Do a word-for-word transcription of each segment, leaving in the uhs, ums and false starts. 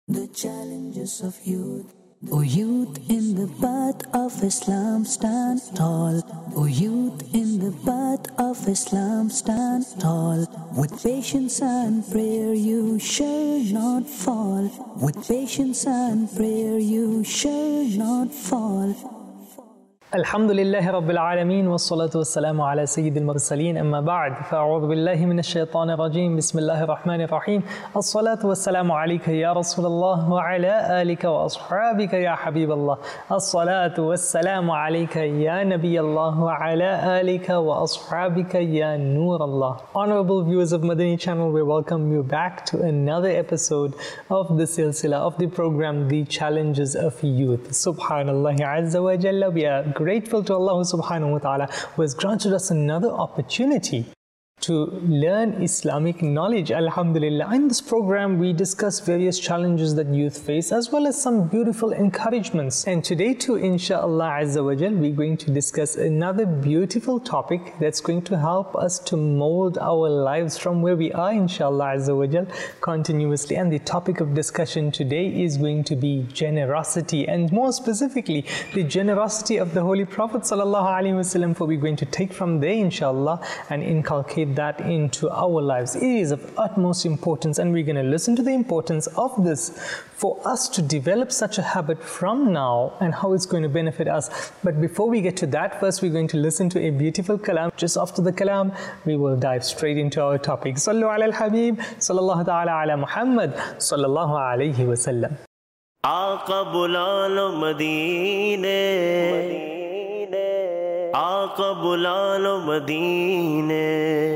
The challenges of youth. O youth in the path of Islam stand tall. O youth in the path of Islam stand tall. With patience and prayer you shall not fall. With patience and prayer you shall not fall. الحمد لله رب العالمين والصلاة والسلام على سيد المرسلين أما بعد فأعوذ بالله من الشيطان الرجيم بسم الله الرحمن الرحيم الصلاة والسلام عليك يا رسول الله وعلى آلك وأصحابك يا حبيب الله الصلاة والسلام عليك يا نبي الله وعلى آلك وأصحابك يا نور الله. Honorable viewers of Madani channel, we welcome you back to another episode of the silsila of the program The Challenges of Youth. Subhanallah Azza wa Jalla, we are grateful to Allah subhanahu wa ta'ala who has granted us another opportunity to learn Islamic knowledge, alhamdulillah. In this program, we discuss various challenges that youth face as well as some beautiful encouragements. And today too, inshallah azza wa jal, we're going to discuss another beautiful topic that's going to help us to mold our lives from where we are, inshallah azza wa jal, continuously. And the topic of discussion today is going to be generosity, and more specifically, the generosity of the Holy Prophet sallallahu alaihi wasallam, for we're going to take from there, inshallah, and inculcate that into our lives. It is of utmost importance, and we're going to listen to the importance of this for us to develop such a habit from now and how it's going to benefit us. But before we get to that, first we're going to listen to a beautiful kalam. Just after the kalam, we will dive straight into our topic. Sallu ala al-Habib, sallallahu ta'ala ala Muhammad, sallallahu alayhi wa sallam. Aaqa bula lo Madine, آقا بلا لو مدینے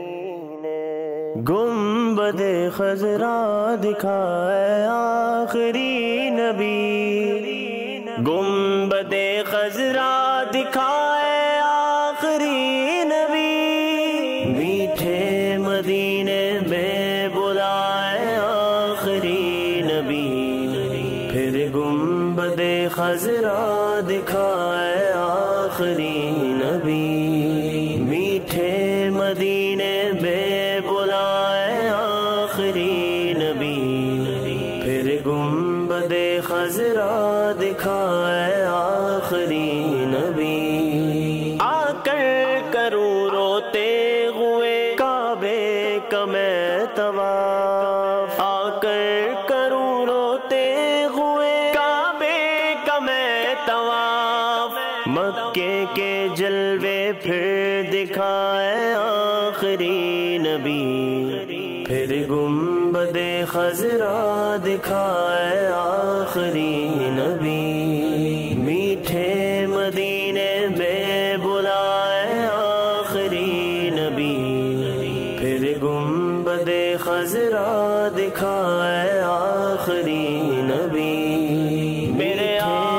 گنبد خضرا دکھائے آخری نبی گنبد خضرا دکھائے آخری نبی میٹھے مدینے میں بلائے آخری نبی پھر گنبد خضرا دکھائے آخری نبی میٹھے مدینے میں بلائے آخری نبی پھر گنبد خضرا دکھائے آخری نبی آ کر کروں روتے ہوئے کعبے کا میں طواف آ کر کروں روتے ہوئے کعبے کا میں طواف مکے کے جلوے پھر دکھائے آخری نبی پھر گنبد خضرا دکھائے آخری نبی میٹھے مدینے میں بلائے آخری نبی پھر گنبد خضرا دکھائے آخری نبی میرے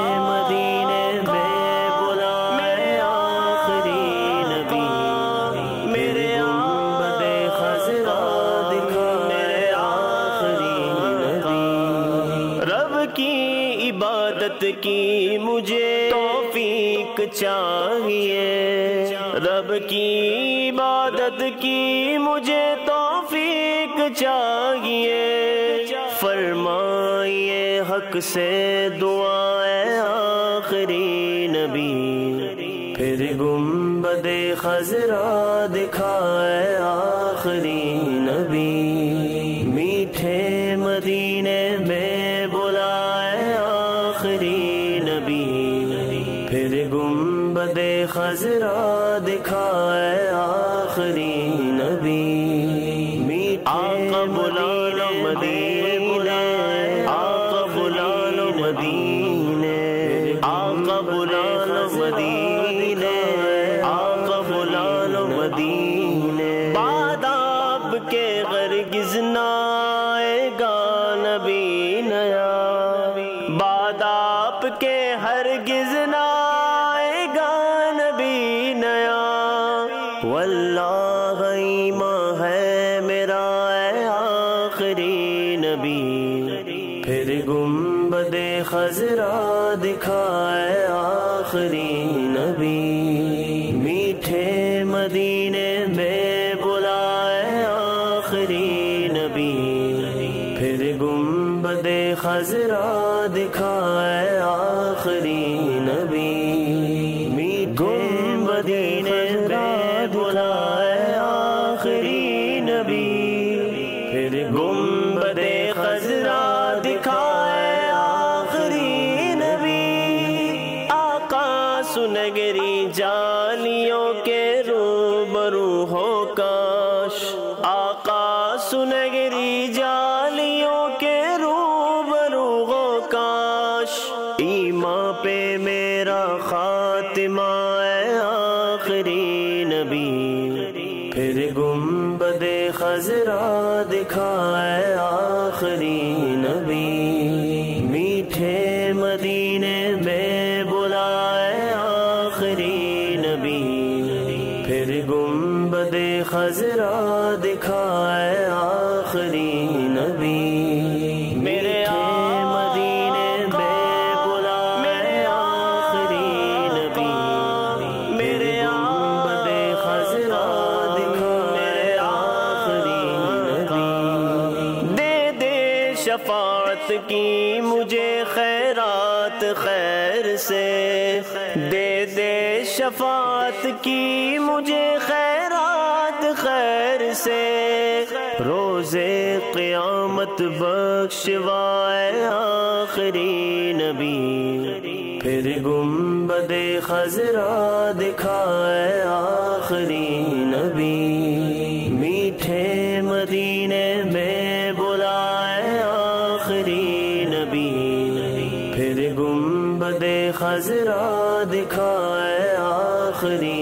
کی مجھے توفیق چاہیے رب کی عبادت کی مجھے توفیق چاہیے فرمائیے حق سے دعائیں آخری نبی پھر گنبد خضرا دکھائے آخری نبی میٹھے مدینے میں بلائے آخری نبی پھر گنبد خضرا دکھائے آخری نبی آقا بلا لو مدینے آقا بلا لو مدینے آقا بلا لو مدینے آقا بلا لو مدینے بعد آپ کے ہرگز نہ آئے گا نبی نیا بعد آپ کے ہرگز نہ آئے گا نبی نیا واللہ ایمان ہے میرا اے آخری نبی پھر گنبد خضرا دکھائے آخری نبی میٹھے مدینے میں بلائے آخری نبی پھر گنبد خضرا دکھائے آخری نبی، گنبدِ خضرا بلائے آخری نبی، پھر گنبدِ خضرا دکھائے آخری نبی، آقا سنگری جالیوں کے روبرو ہو کاش، آقا سنگری جالیوں کے روبرو ہو کاش، ایمان پہ میرا خاتمہ اے آخری نبی، پھر گنبدِ خضرا دکھائے آخری نبی، میٹھے مدینے میں بلائے آخری نبی، پھر گنبدِ خضرا دکھائے آخری نبی، میرے مدینے میں بلائے آخری نبی، میرے گنبدِ خضرا دکھائے آخری نبی، دے دے شفاعت کی مجھے خیرات خیر سے، دے دے شفاعت کی مجھے خیرات خیر سے، روزے قیامت بخشوائے آخری نبی، پھر گنبدِ خضرا دکھائے آخری نبی، میٹھے مدینے میں بلائے آخری نبی، پھر گنبدِ خضرا دکھائے آخری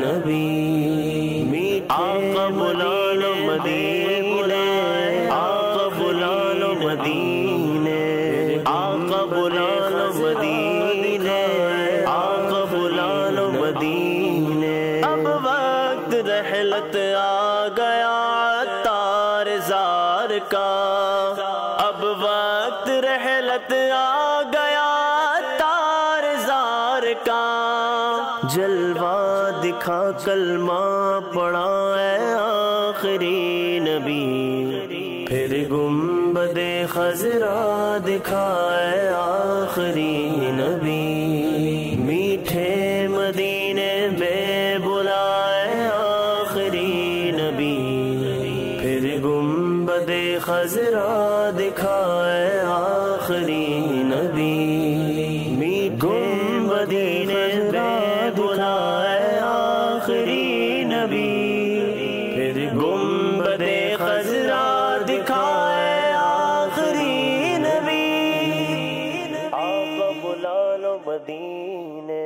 نبی، آقا بلا لو مدینے، آقا بلا لو مدینے، آقا بلا لو مدینے، آقا بلا لو مدینے، اب وقت رحلت آ گیا عطار زار کا، اب وقت رحلت آ گیا عطار زار کا، جلوہ دکھا کلمہ پڑھا اے آخری نبی، پھر گنبدِ خضرا دکھائے آخری نبی، میٹھے مدینے میں بلائے آخری نبی، پھر گنبدِ خضرا دکھائے آخری نبی، گنبدِ خضرا دکھائے آخری نبی، پھر گنبدِ خضرا دکھائے آخری نبی، آقا بلا لو مدینے۔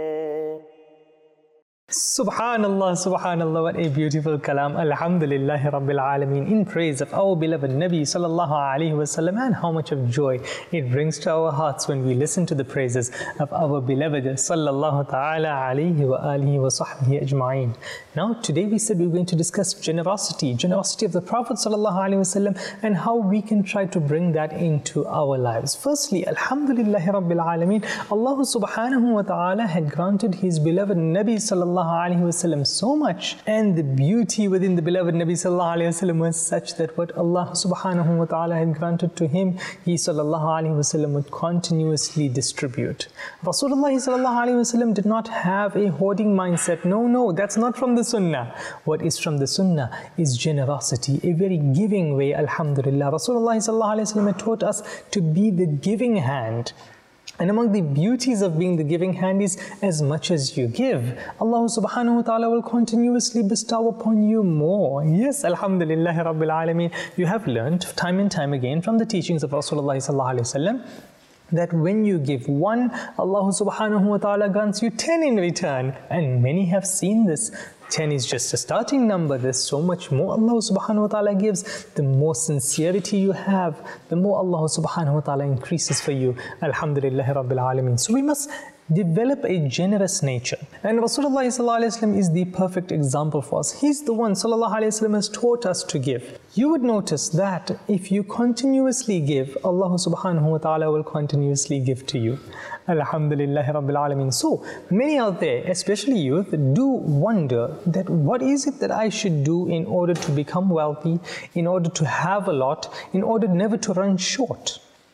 Subhanallah, Subhanallah, what a beautiful kalam. Alhamdulillah Rabbil Alameen, in praise of our beloved Nabi Sallallahu Alaihi Wasallam, and how much of joy it brings to our hearts when we listen to the praises of our beloved Sallallahu Ta'ala Alaihi wa alihi wa sahbihi ajma'een. Now today we said we were going to discuss generosity, generosity of the Prophet Sallallahu Alaihi Wasallam, and how we can try to bring that into our lives. Firstly, Alhamdulillah Rabbil Alameen, Allah Subhanahu wa Ta'ala had granted His beloved Nabi Sallallahu Alaihi Wasallam so much, and the beauty within the beloved Nabi Sallallahu Alaihi Wasallam was such that what Allah Subhanahu wa Ta'ala had granted to him, he Sallallahu Alaihi Wasallam would continuously distribute. Rasulullah Sallallahu Alaihi Wasallam did not have a hoarding mindset. No, no, that's not from the Sunnah. What is from the Sunnah is generosity, a very giving way, Alhamdulillah. Rasulullah Sallallahu Alaihi Wasallam had taught us to be the giving hand. And among the beauties of being the giving hand is as much as you give, Allah subhanahu wa ta'ala will continuously bestow upon you more. Yes, Alhamdulillah Rabbil Alameen. You have learned time and time again from the teachings of Rasulullah sallallahu alaihi wasallam that when you give one, Allah subhanahu wa ta'ala grants you ten in return. And many have seen this. ten is just a starting number. There's so much more Allah subhanahu wa ta'ala gives. The more sincerity you have, the more Allah subhanahu wa ta'ala increases for you. Alhamdulillah Rabbil Alameen. So we must develop a generous nature. And Rasulullah sallallahu alaihi wasallam is the perfect example for us. He's the one sallallahu alaihi wasallam has taught us to give. You would notice that if you continuously give, Allah subhanahu wa ta'ala will continuously give to you. Alhamdulillah Rabbil Alameen. So many out there, especially youth, do wonder that what is it that I should do in order to become wealthy, in order to have a lot, in order never to run short.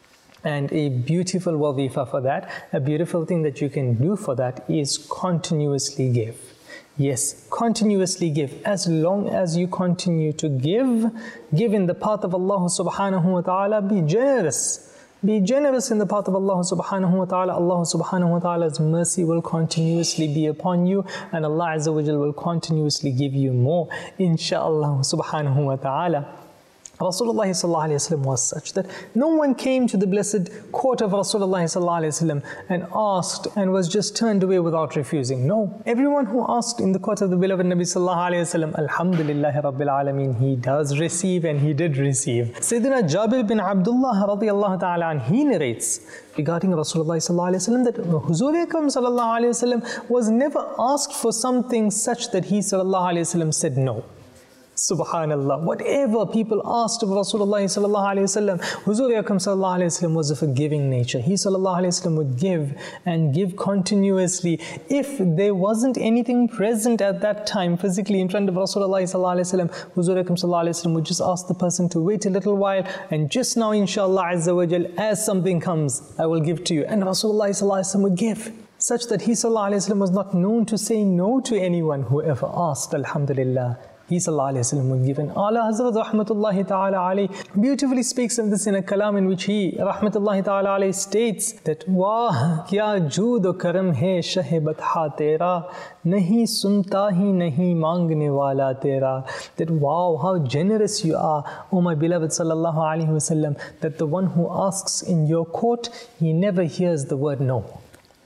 And a beautiful wazifa for that, a beautiful thing that you can do for that is continuously give. Yes, continuously give. As long as you continue to give, give in the path of Allah subhanahu wa ta'ala, be generous. Be generous in the path of Allah subhanahu wa ta'ala. Allah subhanahu wa ta'ala's mercy will continuously be upon you, and Allah Azza wa Jal will continuously give you more, insha'Allah subhanahu wa ta'ala. Rasulullah sallallahu alayhi wa sallam was such that no one came to the blessed court of Rasulullah sallallahu alayhi wa sallam and asked and was just turned away without refusing. No, everyone who asked in the court of the beloved Nabi sallallahu alayhi wa sallam, alhamdulillahi rabbil alameen, he does receive, and he did receive. Sayyidina Jabir bin Abdullah radiyallahu ta'ala anh, he narrates regarding Rasulullah sallallahu alayhi wa sallam that Huzur Akram sallallahu alayhi wa sallam was never asked for something such that he sallallahu alayhi wa sallam said no. Subhanallah, whatever people asked of Rasulullah sallallahu alayhi wa sallam, Huzur Akram sallallahu alayhi wa sallam was of a giving nature. He sallallahu alayhi wa sallam would give and give continuously. If there wasn't anything present at that time physically in front of Rasulullah sallallahu alayhi wa sallam, Huzur Akram sallallahu alayhi wa sallam would just ask the person to wait a little while, and just now inshallah azza wa jal, as something comes, I will give to you. And Rasulullah sallallahu alayhi wa sallam would give, such that he sallallahu alayhi wa sallam was not known to say no to anyone who ever asked, alhamdulillah. He sallallahu alayhi wa sallam would give. And Ala Hazrat rahmatullahi ta'ala alayhi beautifully speaks of this in a kalam in which he rahmatullahi ta'ala alayhi states that Wah kya jood o karam hai shah batha tera, nahi sunta hi nahi mangne wala tera. That wow, how generous you are, O my beloved sallallahu alayhi wa sallam, that the one who asks in your court, he never hears the word no.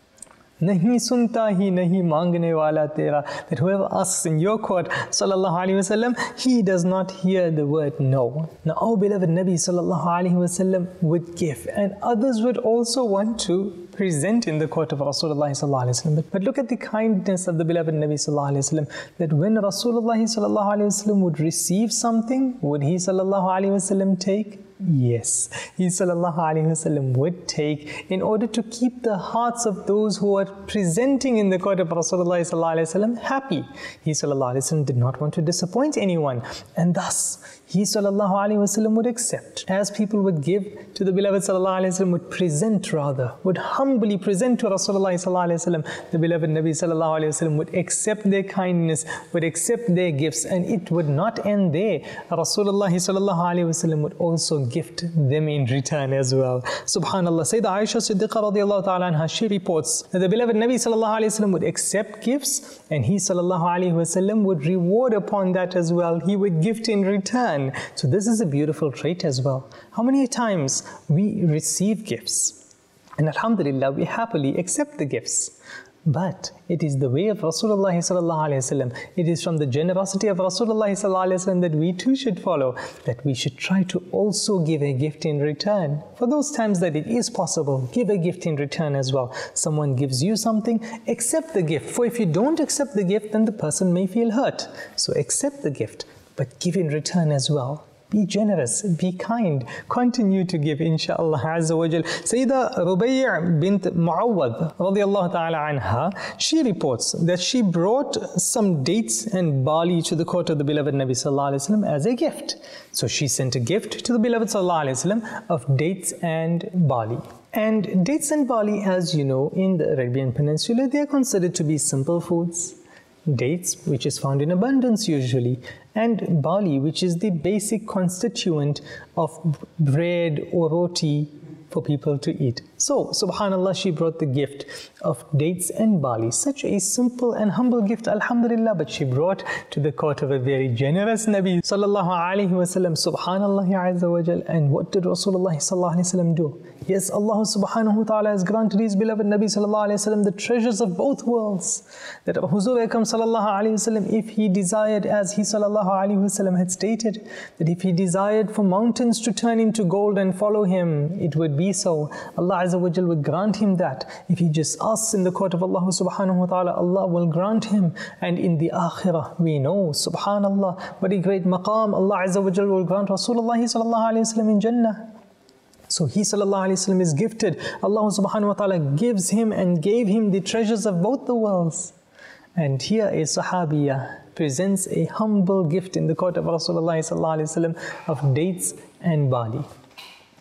Nahi sunta hi nahi mangne wala tera. That whoever asks in your court, sallallahu alayhi wa sallam, he does not hear the word no. Now our beloved Nabi sallallahu alayhi wa sallam would give, and others would also want to present in the court of Rasulullah sallallahu alayhi wa sallam. But, but look at the kindness of the beloved Nabi sallallahu alayhi wa sallam, that when Rasulullah sallallahu alayhi wa sallam would receive something, would he sallallahu alayhi wa sallam take? Yes, he sallallahu alayhi wa sallam would take, in order to keep the hearts of those who are presenting in the court of Rasulullah sallallahu alayhi wa sallam happy. He sallallahu alayhi wa sallam did not want to disappoint anyone, and thus he sallallahu alayhi wa sallam would accept. As people would give to the beloved sallallahu alayhi wa sallam, would present rather, would humbly present to Rasulullah sallallahu alayhi wa sallam, the beloved Nabi sallallahu alayhi wa sallam would accept their kindness, would accept their gifts, and it would not end there. Rasulullah sallallahu alayhi wa sallam would also gift them in return as well. Subhanallah. Sayyidah Aisha Siddiqa radiallahu ta'ala anha, she reports that the beloved Nabi sallallahu alayhi wa sallam would accept gifts, and he sallallahu alayhi wa sallam would reward upon that as well. He would gift in return. So this is a beautiful trait as well. How many times we receive gifts, and alhamdulillah we happily accept the gifts, but it is the way of Rasulullah sallallahu alayhi wa sallam, it is from the generosity of Rasulullah sallallahu alayhi wa sallam that we too should follow, that we should try to also give a gift in return. For those times that it is possible, give a gift in return as well. Someone gives you something, accept the gift. For if you don't accept the gift, then the person may feel hurt. So accept the gift, but give in return as well. Be generous, be kind, continue to give, insha'Allah Azza wa Jal. Sayyidah Rubai' bint Mu'awwad radiallahu ta'ala anha, she reports that she brought some dates and barley to the court of the beloved Nabi sallallahu alayhi wa sallam as a gift. So she sent a gift to the beloved sallallahu alayhi wa sallam of dates and barley. And dates and barley, as you know, in the Arabian Peninsula, they are considered to be simple foods. Dates, which is found in abundance usually, and barley, which is the basic constituent of bread or roti for people to eat. So, subhanallah, she brought the gift of dates and barley. Such a simple and humble gift, alhamdulillah, but she brought to the court of a very generous Nabi sallallahu alayhi wa sallam, subhanallah azza wa jal. And what did Rasulullah sallallahu alayhi wa sallam do? Yes, Allah subhanahu wa ta'ala has granted his beloved Nabi sallallahu alayhi wa sallam the treasures of both worlds. That Huzur Akram sallallahu alayhi wa sallam, if he desired, as he sallallahu alayhi wa sallam had stated, that if he desired for mountains to turn into gold and follow him, it would be so. Allah Azza wa Jal would grant him that. If he just asks in the court of Allah subhanahu wa ta'ala, Allah will grant him. And in the akhirah, we know, subhanallah, what a great maqam Allah Azza wa Jal will grant Rasulullah sallallahu alayhi wa sallam in Jannah. So he sallallahu alayhi wa sallam is gifted. Allah subhanahu wa ta'ala gives him and gave him the treasures of both the worlds. And here a sahabiyah presents a humble gift in the court of Rasulullah sallallahu alayhi wa sallam of dates and barley.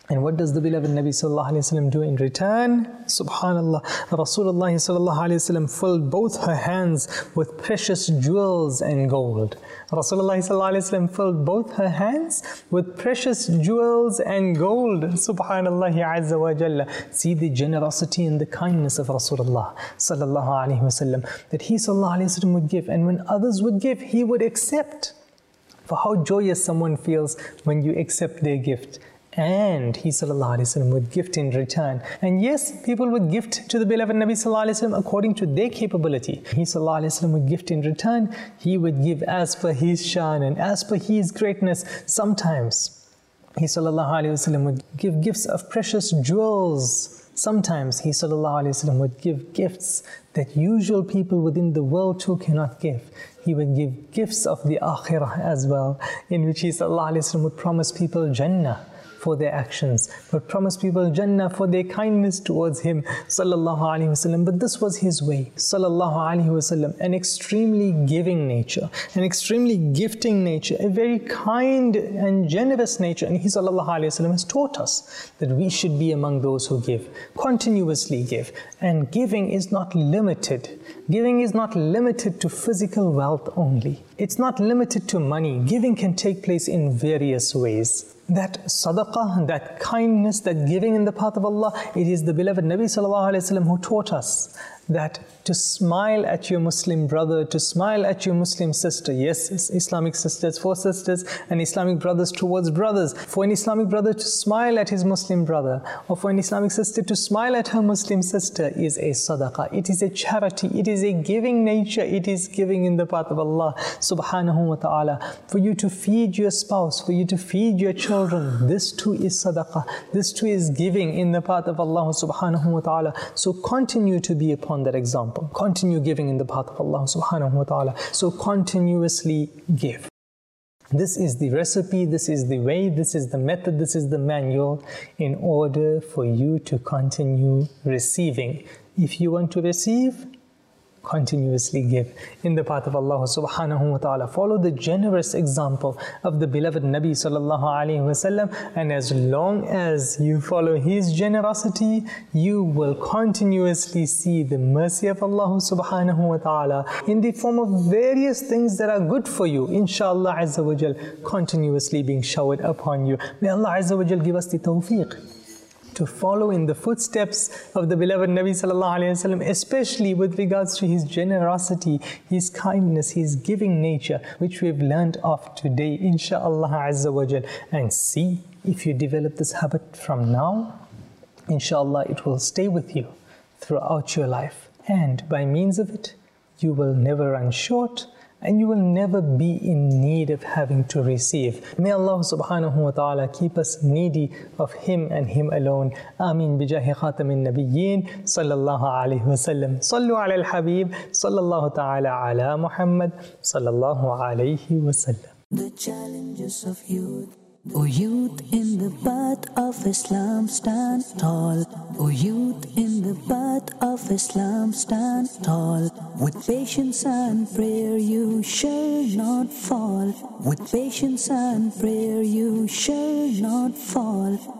And what does the beloved Nabi sallallahu alayhi wasallam do in return? Subhanallah, Rasulullah sallallahu alayhi wasallam filled both her hands with precious jewels and gold. Rasulullah sallallahu alayhi wasallam filled both her hands with precious jewels and gold. Subhanallah azza wa jalla. See the generosity and the kindness of Rasulullah sallallahu alayhi wasallam, that he sallallahu alayhi wasallam would give, and when others would give, he would accept. For how joyous someone feels when you accept their gift. And he sallallahu alayhi wasallam would gift in return. And yes, people would gift to the beloved Nabi sallallahu alayhi wasallam according to their capability. He sallallahu alayhi wasallam would gift in return. He would give as per his shan and as per his greatness. Sometimes he sallallahu alayhi wasallam would give gifts of precious jewels. Sometimes he sallallahu alayhi wasallam would give gifts that usual people within the world too cannot give. He would give gifts of the akhirah as well, in which he sallallahu alayhi wasallam would promise people Jannah for their actions, but promise people Jannah for their kindness towards him sallallahu alaihi wasallam. But this was his way sallallahu alaihi wasallam, an extremely giving nature, an extremely gifting nature, a very kind and generous nature. And he sallallahu alaihi wasallam has taught us that we should be among those who give, continuously give. And giving is not limited. Giving is not limited to physical wealth only. It's not limited to money. Giving can take place in various ways. That sadaqah, that kindness, that giving in the path of Allah, it is the beloved Nabi sallallahu alayhi wasallam who taught us that to smile at your Muslim brother, to smile at your Muslim sister. Yes, Islamic sisters for sisters and Islamic brothers towards brothers. For an Islamic brother to smile at his Muslim brother, or for an Islamic sister to smile at her Muslim sister, is a sadaqah. It is a charity. It is a giving nature. It is giving in the path of Allah subhanahu wa ta'ala. For you to feed your spouse, for you to feed your children, this too is sadaqah. This too is giving in the path of Allah subhanahu wa ta'ala. So continue to be upon that example. Continue giving in the path of Allah subhanahu wa ta'ala. So continuously give. This is the recipe, this is the way, this is the method, this is the manual in order for you to continue receiving. If you want to receive, continuously give in the path of Allah subhanahu wa ta'ala. Follow the generous example of the beloved Nabi sallallahu alayhi wa sallam, and as long as you follow his generosity, you will continuously see the mercy of Allah subhanahu wa ta'ala in the form of various things that are good for you, inshallah azza wa jal, continuously being showered upon you. May Allah azza wa jal give us the tawfiq to follow in the footsteps of the beloved Nabi sallallahu alayhi wa sallam, especially with regards to his generosity, his kindness, his giving nature, which we've learned of today, inshaAllah azza wa jal. And see, if you develop this habit from now, inshaAllah it will stay with you throughout your life. And by means of it, you will never run short, and you will never be in need of having to receive. May Allah subhanahu wa ta'ala keep us needy of Him and Him alone. Ameen bijahi khatamin nabiyyin sallallahu alayhi wa sallam. Sallu ala al-habib sallallahu ta'ala ala Muhammad sallallahu alayhi wa sallam. The challenges of youth. O youth in the path of Islam, stand tall. O youth in the path of Islam, stand tall. With patience and prayer you shall not fall. With patience and prayer you shall not fall.